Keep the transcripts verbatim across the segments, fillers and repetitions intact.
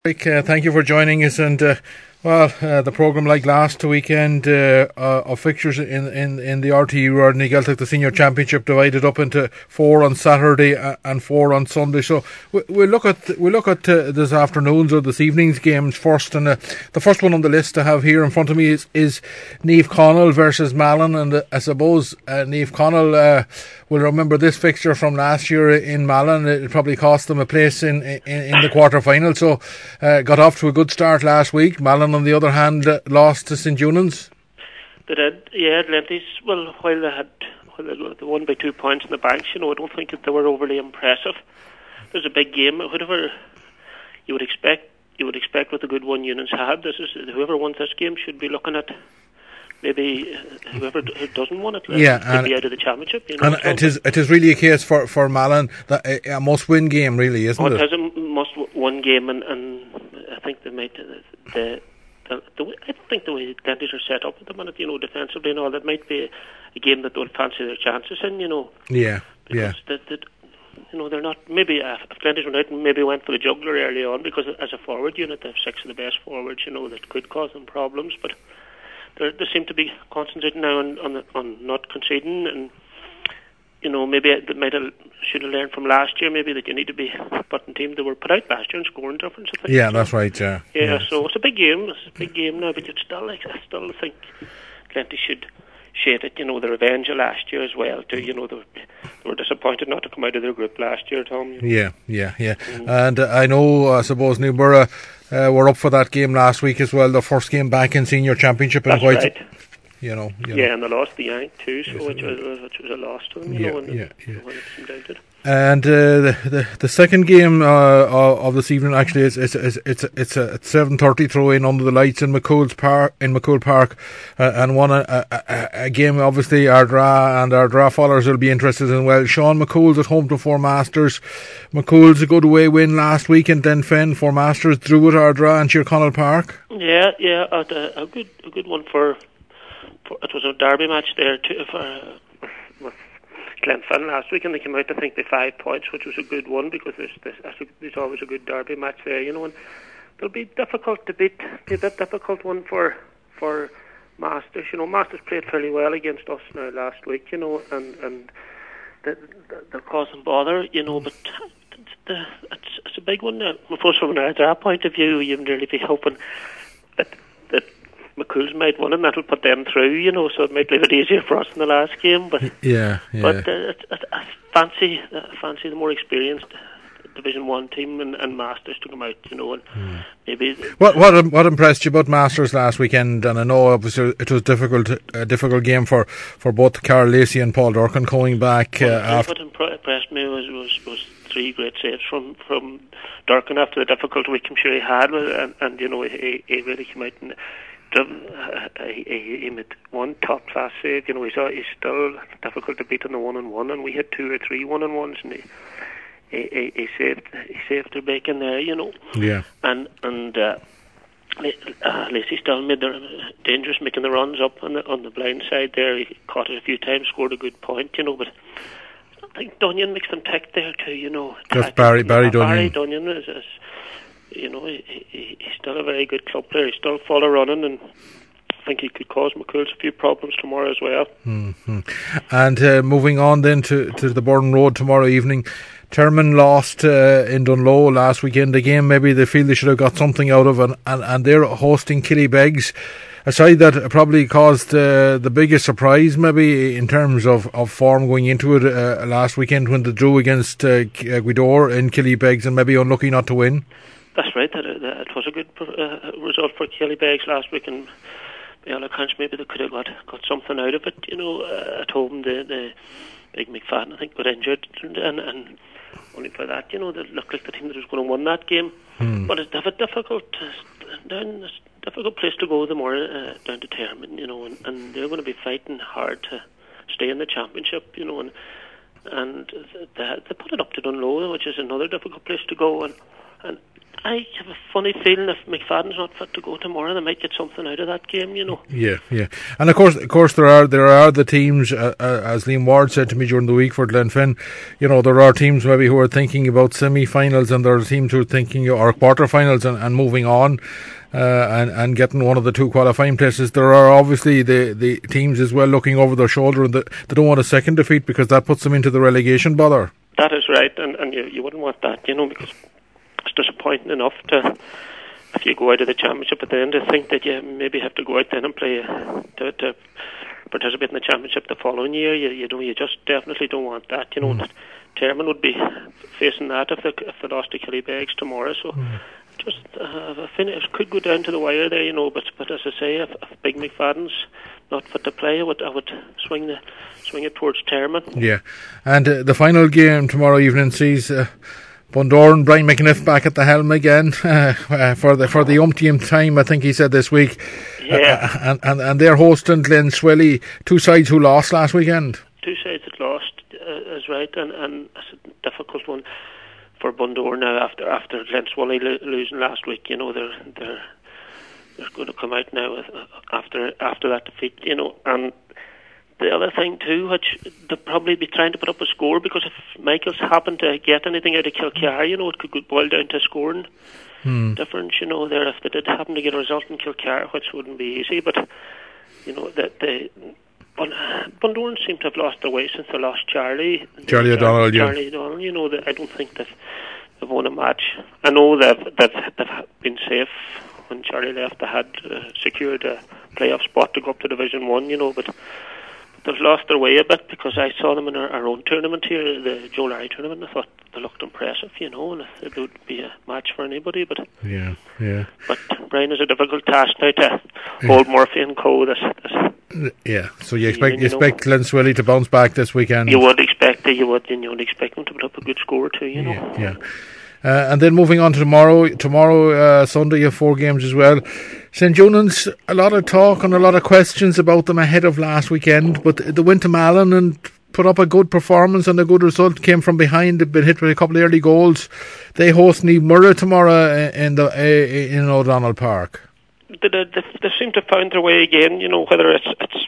Rick, uh, thank you for joining us. And uh, well, uh, the programme, like last weekend, uh, uh, of fixtures in, in, in the R T E Rodney Gaeltacht, the Senior Championship, divided up into four on Saturday and four on Sunday. So we, we'll look at we look at uh, this afternoon's or this evening's games first. And uh, the first one on the list I have here in front of me is, is Niamh Connell versus Malin. And uh, I suppose uh, Niamh Connell uh, will remember this fixture from last year in Malin. It probably cost them a place in in, in the quarter final. So uh, got off to a good start last week. Malin, on the other hand, uh, lost to St Eunan's. They did, yeah. Atlantis, well, while they had while they won by two points in the bank, you know, I don't think that they were overly impressive. There's a big game. Whatever you would expect, you would expect with the good one Eunan's had. This is whoever wins this game should be looking at. Maybe whoever doesn't want it, yeah, could be out of the championship. You know, and it is it is really a case for, for Malin that a, a must-win game, really, isn't oh, it? It is a must-win game, and, and I think they might. The, the, the way, I think the way Atlantis are set up at the minute, you know, defensively and all, that might be a, a game that they'll fancy their chances in, you know. Yeah, because yeah. That, that, you know, they're not. Maybe uh, if Atlantis went out and maybe went for the juggler early on, because as a forward unit, they have six of the best forwards, you know, that could cause them problems, but. They seem to be concentrating now on on, the, on not conceding, and you know, maybe they might have should have learned from last year. Maybe that you need to be putting teams that were put out last year and scoring difference. I think. Yeah, so, that's right. Yeah, yeah. yeah. So it's a big game. It's a big game now, but you'd still like I still think Atlantis should shade it. You know, the revenge of last year as well. Too. You know, they were, they were disappointed not to come out of their group last year, Tom. You know? Yeah, yeah, yeah. Mm. And uh, I know, I suppose Newborough uh, were up for that game last week as well. The first game back in Senior Championship, and that's quite. Right. You know, you yeah, know. and they lost the Yank too, so yes, which was which was a loss to them. You yeah, know, when yeah, they, yeah. When it came down to it. And uh, the, the the second game uh, of this evening actually is it's it's it's it's a seven thirty throw in under the lights in McCool's Park in McCool Park, uh, and one a, a, a game obviously Ardra and Ardra followers will be interested in. Well, Sean McCool's at home to Four Masters. McCool's a good away win last week, and then Fenn Four Masters drew at Ardra and Tyrconnell Park. Yeah, yeah, a, a good a good one for. It was a derby match there too for, uh, with Glenfin last week, and they came out I think by five points, which was a good one because there's, there's, there's always a good derby match there, you know. And it'll be difficult to beat, be a bit difficult one for for Masters. You know, Masters played fairly well against us now last week, you know, and and they're, they're causing bother, you know. But the, it's, it's a big one. Uh, I suppose from an Ardra point of view, you'd really be hoping that that. McCool's might win, and that will put them through, you know, so it might leave it easier for us in the last game. But yeah, yeah. But uh, it, it, I fancy, uh, fancy the more experienced Division One team and, and Masters to come out, you know, and mm. maybe. What what what impressed you about Masters last weekend? And I know obviously it was difficult, a difficult game for, for both Carl Lacey and Paul Durkin coming back. Well, uh, after what impressed me was, was was three great saves from from Durkin after the difficult week I'm sure he had, and, and you know he, he really came out and. Uh, he, he, he made one top class save. You know, he's, he's still difficult to beat in the one on one, and we had two or three one on ones, and he, he, he, he saved he saved their bacon there. You know, yeah, and and uh, uh, Lacey still made the dangerous, making the runs up on the on the blind side there. He caught it a few times, scored a good point. You know, but I think Dunyan makes them tick there too. You know, that's Barry Barry Dunyan. Barry Dunyan is. is You know, he, he, he's still a very good club player. He's still full of running, and I think he could cause McCool's a few problems tomorrow as well. Mm-hmm. And uh, moving on then to, to the Burden Road tomorrow evening, Termon lost uh, in Dunlow last weekend. A game maybe they feel they should have got something out of, and, and, and they're hosting Killybegs. A side that probably caused uh, the biggest surprise maybe in terms of, of form going into it uh, last weekend when they drew against uh, Gweedore in Killybegs and maybe unlucky not to win. That's right. That, that it was a good uh, result for Killybegs last week, and by all accounts, maybe they could have got, got something out of it. You know, uh, at home, the, the big McFadden I think got injured, and, and only for that, you know, they looked like the team that was going to win that game. Hmm. But it's a difficult, down, it's a difficult place to go. The more uh, down to Termon, you know, and, and they're going to be fighting hard to stay in the championship. You know, and and they, they put it up to Dunlow, which is another difficult place to go, and. and I have a funny feeling if McFadden's not fit to go tomorrow, they might get something out of that game, you know. Yeah, yeah, and of course, of course, there are there are the teams, uh, uh, as Liam Ward said to me during the week for Glenfin. You know, there are teams maybe who are thinking about semi-finals, and there are teams who are thinking or quarter-finals and, and moving on. Uh, and, and getting one of the two qualifying places. There are obviously the, the teams as well looking over their shoulder, and the, they don't want a second defeat because that puts them into the relegation bother. That is right, and, and you, you wouldn't want that, you know, because it's disappointing enough to, if you go out of the championship at the end, to think that you maybe have to go out then and play to, to participate in the championship the following year. You, you know, you just definitely don't want that. You know, mm. Termon would be facing that if they if they lost to Killybegs tomorrow. So. Mm. Just uh, a finish could go down to the wire there, you know. But but as I say, if, if Big McFadden's not fit to play, I would I would swing the swing it towards Termon. Yeah, and uh, the final game tomorrow evening sees uh, Bundoran, Brian McNiff back at the helm again uh, uh, for the for the umpteenth time. I think he said this week. Yeah, uh, and, and and they're hosting Glen Swilly, two sides who lost last weekend. Two sides that lost uh, is right, and and it's a difficult one for Bundoran now after after Glen Swilly lo- losing last week. You know, they're they're they're going to come out now with, uh, after after that defeat. You know, and the other thing too, which they'll probably be trying to put up a score, because if Michaels happen to get anything out of Kilcar, you know, it could boil down to scoring hmm. difference. You know, there if they did happen to get a result in Kilcar, which wouldn't be easy, but you know that they. Bundoran seem to have lost their way since they lost Charlie. Charlie O'Donnell, yeah. Charlie O'Donnell, you know, that I don't think that they've won a match. I know they've, they've, they've been safe when Charlie left. They had uh, secured a playoff spot to go up to Division One, you know, but, but they've lost their way a bit, because I saw them in our, our own tournament here, the Joe Larry tournament, and I thought they looked impressive, you know, and it would be a match for anybody. But yeah, yeah. But Brian is a difficult task now to yeah. hold Murphy and Co. This, this Yeah, so you expect you, you expect Glen Swilly to bounce back this weekend? You would expect it, you would, and you would expect them to put up a good score too, you know. Yeah, yeah. Uh, and then moving on to tomorrow, tomorrow uh, Sunday you have four games as well. Saint Junan's, a lot of talk and a lot of questions about them ahead of last weekend, but they went to Malin and put up a good performance and a good result, came from behind, they've been hit with a couple of early goals. They host Niamh Murrah tomorrow in the uh, in O'Donnell Park. They, they, they seem to have found their way again, you know, whether it's, it's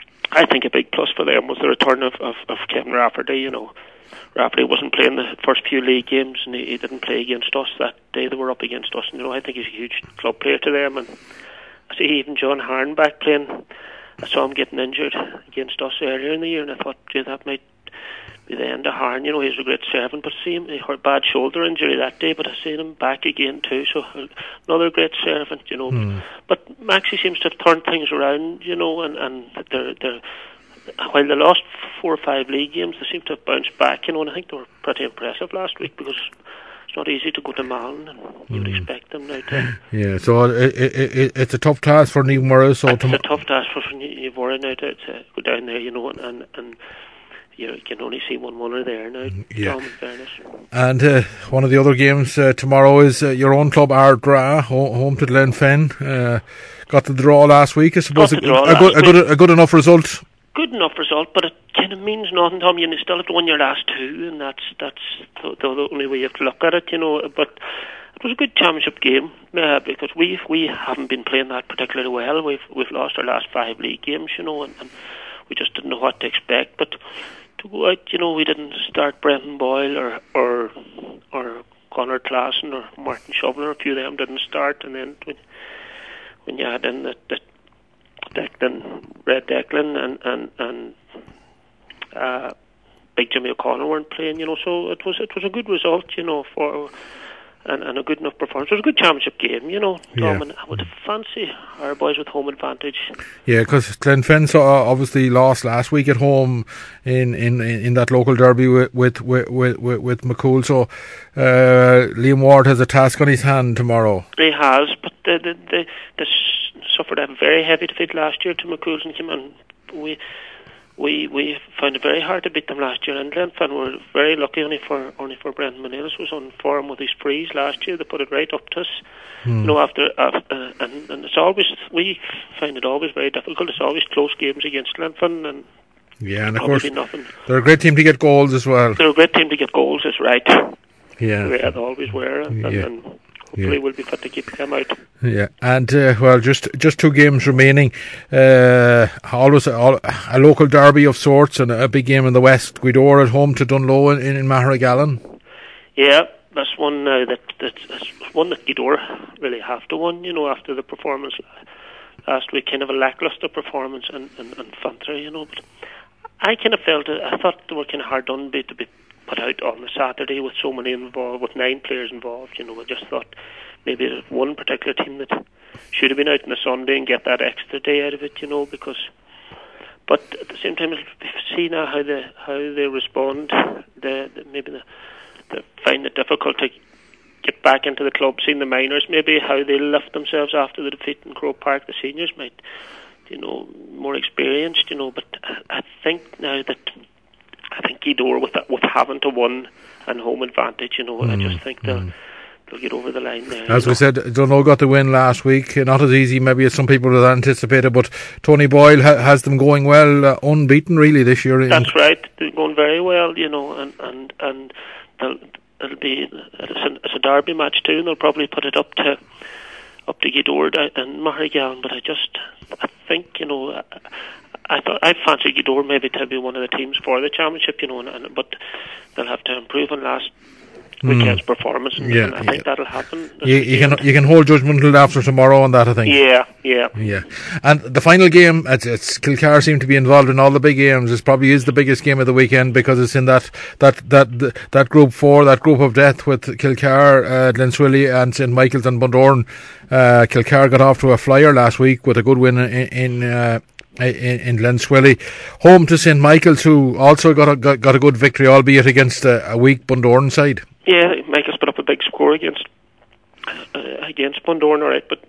I think a big plus for them was the return of, of, of Kevin Rafferty, you know. Rafferty wasn't playing the first few league games, and he, he didn't play against us that day they were up against us, and you know, I think he's a huge club player to them. And I see even John Harn back playing. I saw him getting injured against us earlier in the year, and I thought, gee, that might be the end of Harn. You know, he's a great servant, but see him, he had a bad shoulder injury that day, but I seen him back again too, so another great servant, you know. Mm. But Maxie seems to have turned things around, you know, and, and they're, they're, while they lost four or five league games, they seem to have bounced back, you know, and I think they were pretty impressive last week, because it's not easy to go to Malin, and you would mm. expect them now to... Yeah, so it, it, it, it's a tough task for Niamh Murrah. So it's tom- a tough task for Niamh Murrah now to, to go down there, you know, and... and, and you can only see one winner there now, yeah. Tom, in fairness. And uh, one of the other games uh, tomorrow is uh, your own club, Ardra, home, home to Glenfin. Uh, got the draw last week, I suppose. Got the a, draw a, good, a, good, a good enough result. Good enough result, but it kind of means nothing, Tom. You still have to win your last two, and that's that's the, the only way you have to look at it, you know. But it was a good championship game, uh, because we we haven't been playing that particularly well. We've we've lost our last five league games, you know, and, and we just didn't know what to expect. But to go out, you know, we didn't start Brendan Boyle or or or Conor Claassen or Martin Shoveler. A few of them didn't start, and then when, when you had in that, that Declan, Red Declan, and and and uh, Big Jimmy O'Connor weren't playing, you know. So it was it was a good result, you know, for. And, and a good enough performance. It was a good championship game, you know, Tom, yeah. And I would fancy our boys with home advantage. Yeah, because Glenfin obviously lost last week at home in, in, in that local derby with with with, with, with McCool. So uh, Liam Ward has a task on his hand tomorrow. He has, but they, they, they, they suffered a very heavy defeat last year to McCool's, and came and we. We we found it very hard to beat them last year, and Glenfin were very lucky only for only for Brendan Manilis was on form with his freeze last year. They put it right up to us, hmm. you know. After uh, uh, and and it's always we find it always very difficult. It's always close games against Glenfin, and yeah, and of course nothing. They're a great team to get goals as well. They're a great team to get goals, is right. Yeah, they always were, and, yeah. and hopefully yeah. we'll be fit to keep them out. Yeah, and uh, well, just just two games remaining. Uh, always a, a local derby of sorts, and a big game in the West. Gweedore at home to Dunloe in, in Maharegallen. Yeah, that's one now that that's one that Gweedore really have to win. You know, after the performance last week, kind of a lacklustre performance and and, and Fantry, you know. But I kind of felt it, I thought they were kind of hard done to be put out on the Saturday with so many involved, with nine players involved. You know, I just thought maybe there's one particular team that should have been out on the Sunday and get that extra day out of it. You know, because. But at the same time, see now how they how they respond. The, the maybe the, they find it difficult to get back into the club, seeing the minors, maybe how they lift themselves after the defeat in Croke Park. The seniors might, you know, more experienced, you know. But I think now that I think Gweedore with that, with having to win and home advantage, you know, mm, I just think they'll mm. they'll get over the line there. As we know. said, Dunloe got the win last week. Not as easy, maybe, as some people had anticipated, but Tony Boyle ha- has them going well, uh, unbeaten really this year. That's right, they're going very well, you know, and and and they'll. It'll be it's a, it's a derby match too, and they'll probably put it up to up to Gweedore and Maharegallen. But I just I think you know I, I thought I fancy Gweedore maybe to be one of the teams for the championship, you know, and, and but they'll have to improve on last weekend's mm. performance, and, yeah, and I yeah. think that'll happen. You, you can you can hold judgment until after tomorrow on that, I think. Yeah, yeah, yeah. And the final game, it's, it's Kilcar seem to be involved in all the big games. It probably is the biggest game of the weekend because it's in that that that that group four, that group of death with Kilcar, uh, Glenswilly, and Saint Michael's and Bundoran. Uh, Kilcar got off to a flyer last week with a good win in. in uh, In, in Glenswilly, home to Saint Michael's, who also got a got, got a good victory, albeit against a, a weak Bundoran side. Yeah, Michael's put up a big score against uh, against Bundoran, all right, but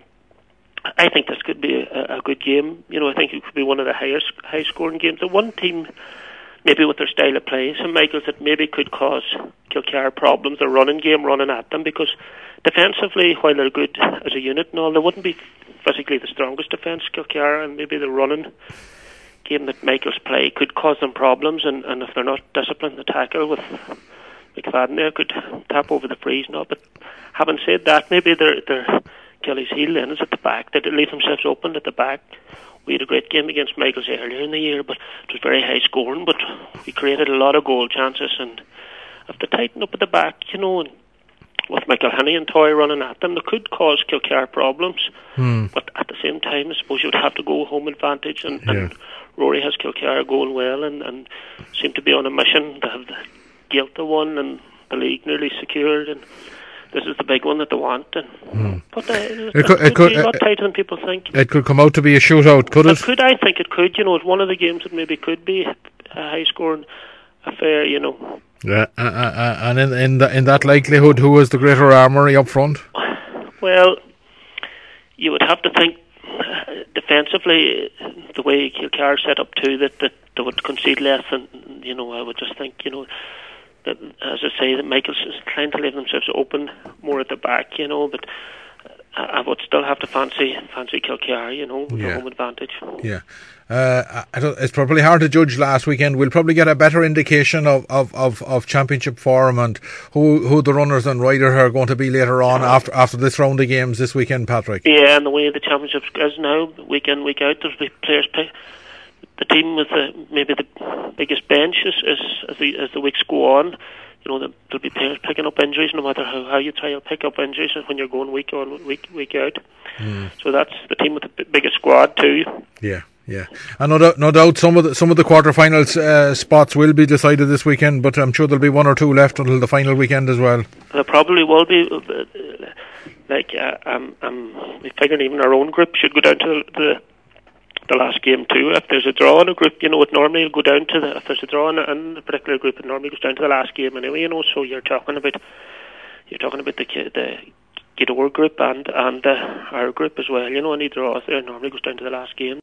I think this could be a, a good game. You know, I think it could be one of the highest high scoring games. The one team, maybe with their style of play, Saint Michael's, that maybe could cause Kilcar problems. The running game, running at them, because defensively, while they're good as a unit and all, they wouldn't be physically the strongest defence, Kilcar, and maybe the running game that Michael's play could cause them problems, and, and if they're not disciplined to tackle with McFadden there, could tap over the freeze and all. But having said that, maybe they're, they're Kelly's heel then is at the back. They leave themselves open at the back. We had a great game against Michael's earlier in the year, but it was very high scoring, but we created a lot of goal chances, and if they tighten up at the back, you know, and with McElhinney and Toy running at them, they could cause Kilcar problems. Hmm. But at the same time, I suppose you would have to go home advantage, and, yeah. and Rory has Kilcar going well, and, and seem to be on a mission to have the Gaelta one and the league nearly secured, and this is the big one that they want. And hmm. but uh, it, it, could, it could be a lot tighter than people think. It could come out to be a shootout, could it? It could, I think it could. You know, it's one of the games that maybe could be a high scoring affair. You know. Yeah, uh, uh, and in in, the, in that likelihood, who is the greater armoury up front? Well, you would have to think uh, defensively, the way Kilcar set up too, that, that they would concede less, and you know, I would just think, you know, that as I say, that Michael's is trying to leave themselves open more at the back, you know, but I would still have to fancy fancy Kilcar, you know, with yeah. the home advantage. Yeah. Uh, I don't, it's probably hard to judge last weekend. We'll probably get a better indication of, of, of, of championship form and who who the runners and riders are going to be later on yeah. after after this round of games this weekend, Patrick. Yeah, and the way the championship is now, week in, week out, there'll be players pick. The team with the, maybe the biggest bench is, is, as, the, as the weeks go on. You know, there'll be players picking up injuries, no matter how, how you try to pick up injuries when you're going week on, week week out. Mm. So that's the team with the b- biggest squad too. Yeah, yeah. And no doubt, no doubt, some of the some of the quarterfinals uh, spots will be decided this weekend, but I'm sure there'll be one or two left until the final weekend as well. There probably will be. Like, uh, I'm, I'm figuring even our own group should go down to the. the last game too. If there's a draw in a group, you know, it normally will go down to the, if there's a draw in a, in a particular group, it normally goes down to the last game anyway, you know, so you're talking about, you're talking about the, the Gweedore group and, and uh, our group as well, you know, any draws there normally goes down to the last game.